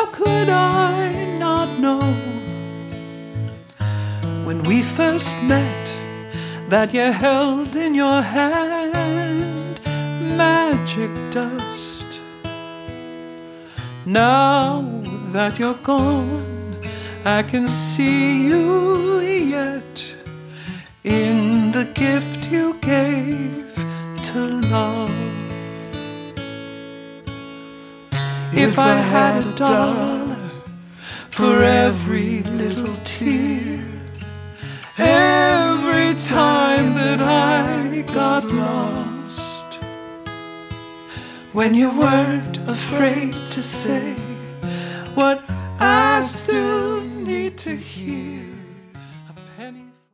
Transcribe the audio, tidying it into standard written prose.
could I not know when we first met that you held in your hand magic dust? Now that you're gone, I can see you yet in the gift you gave to love. If I had a dollar for every little tear, every time that I got lost, when you weren't afraid to say what I still need to hear,